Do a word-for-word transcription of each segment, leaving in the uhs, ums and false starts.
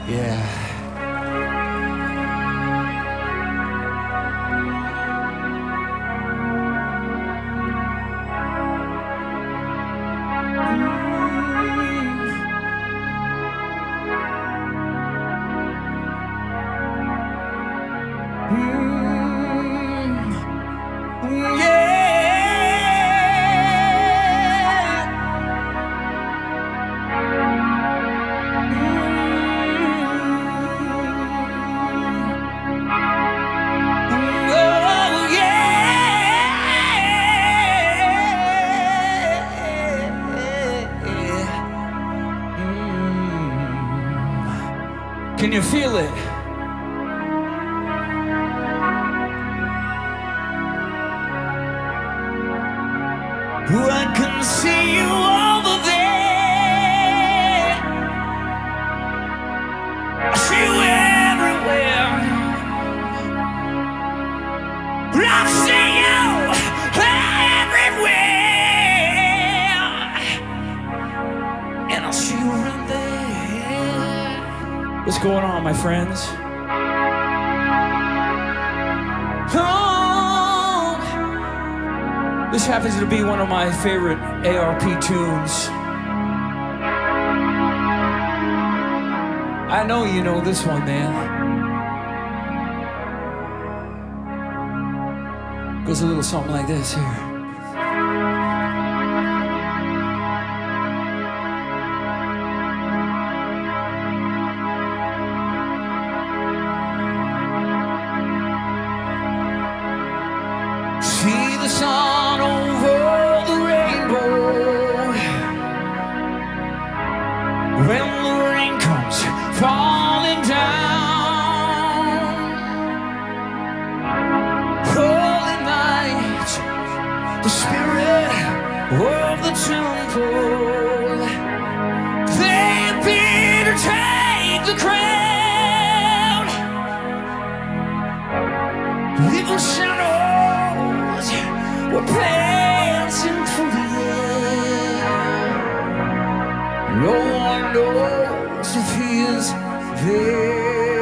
Yeah. Can you feel it? I can see you over there. I see you everywhere. I see you everywhere. And I see you right there. What's going on, my friends? Oh, this happens to be one of my favorite A R P tunes. I know you know this one, man. Goes a little something like this here. See the sun over the rainbow. When the rain comes falling down, holy night, the spirit of the temple, they appear to take the crown. Little shadow we're passing through the air. No one knows if he is there.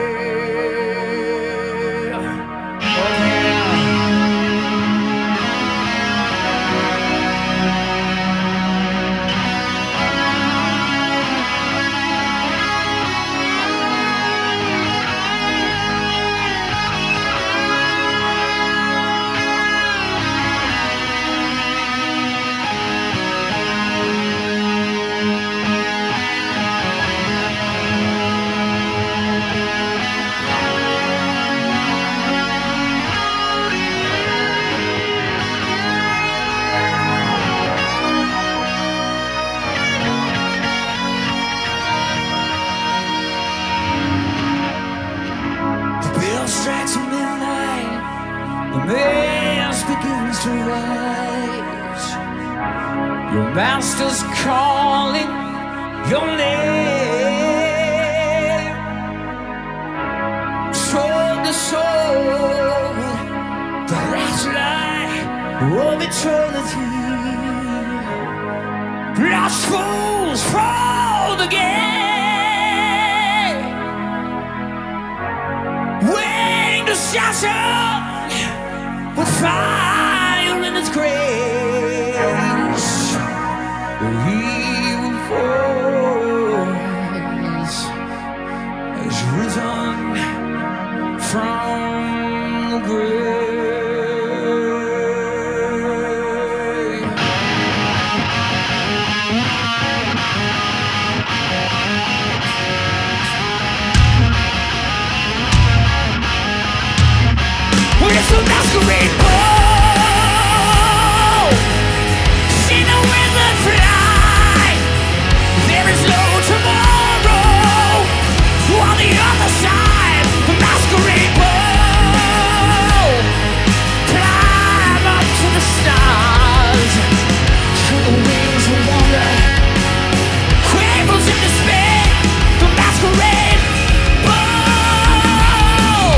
Strikes midnight, the mist begins to rise. Your master's calling your name. Soul to soul, the last light of eternity. Lost fools fall again. Shattered with fire in its grace, he will falls as risen from the grave. It's a masquerade ball. See the wizard fly. There is no tomorrow. On the other side, the masquerade ball. Climb up to the stars. Show the wings of wonder. Quavers in despair. The masquerade ball.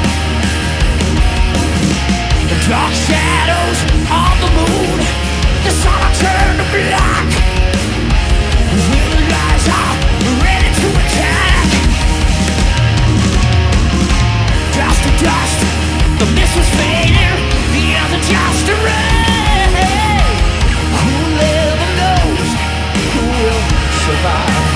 Dark shadows on the moon, the black. The guys are ready to attack. Dust to dust, the mist was fading, the air's a just a rain. Who ever knows who will survive?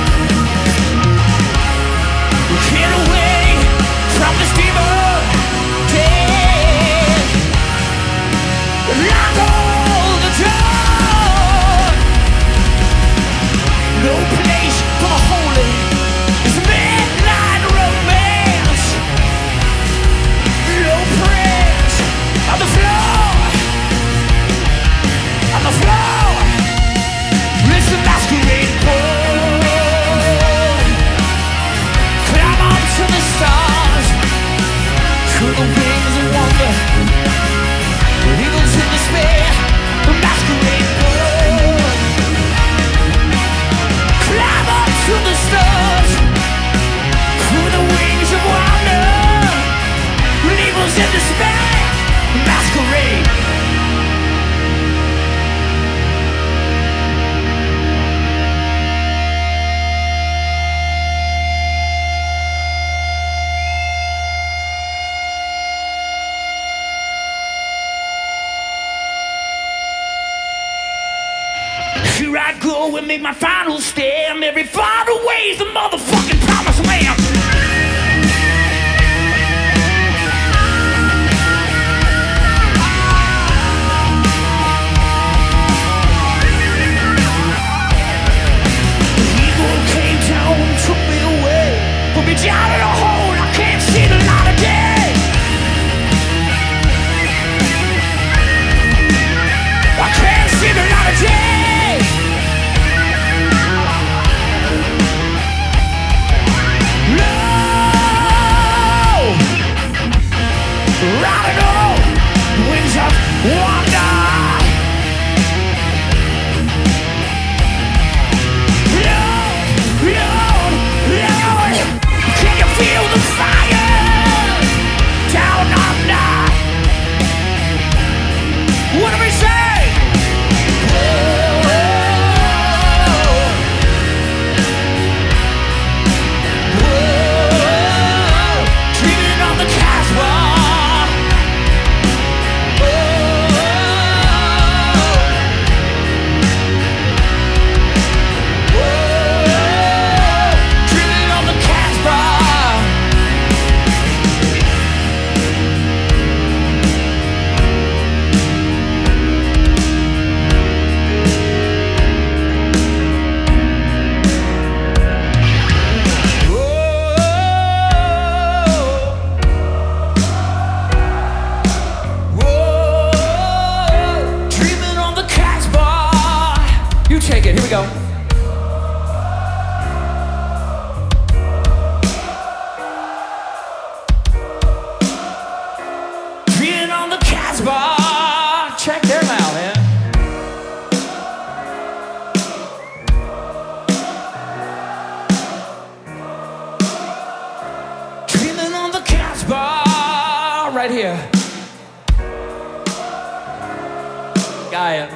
Get away from this demon dead. Lock all the door. No place for the holy. It's midnight romance. No prayers on the floor. On the floor. Listen, masquerade boy. Climb up to the stars. To the wings of wonder. Eagles in despair. The masquerade boy. Climb up to the stars. Through the wings of wonder. Eagles in despair. Masquerade. Here I go and make my final stand. Every final way's the motherfucking promised land. The eagle came down and took me away. Put me down in a hole, I can't see the light of day. I can't see the light of day. Riding on wings of wonder. Lord, Lord, Lord, can you feel the fire down under? What do we say? Whoa, whoa, dreaming on the Casbah. Take it, here we go. Dreaming on the Casbah. Check them out, man. Dreaming on the Casbah. Right here. Gaia.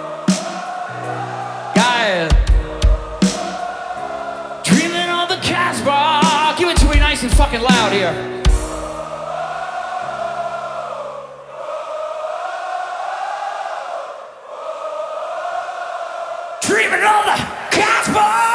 Dreaming on the Casbah. Give it to me nice and fucking loud here. Dreaming on the Casbah.